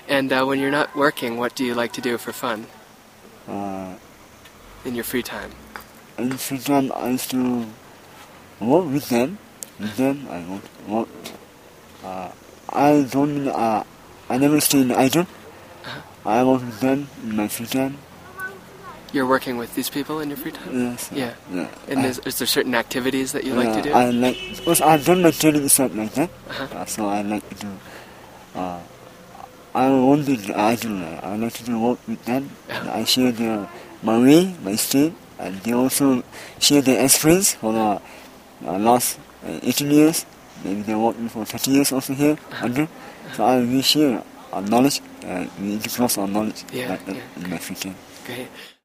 And when you're not working, what do you like to do for fun in your free time? In free time, I used to work with them. I work. I never stay in idle. I work with them in my free time. You're working with these people in your free time? Yes. Yeah. Yeah. And is there certain activities that you like to do? Because I've done my training stuff like that. So I like to do. I won't be idle. I like to do work with them. I share my way, my style, and they also share their experience for the last 18 years. Maybe they worked for 30 years also here. So we share our knowledge. We discuss our knowledge in my free time. Great.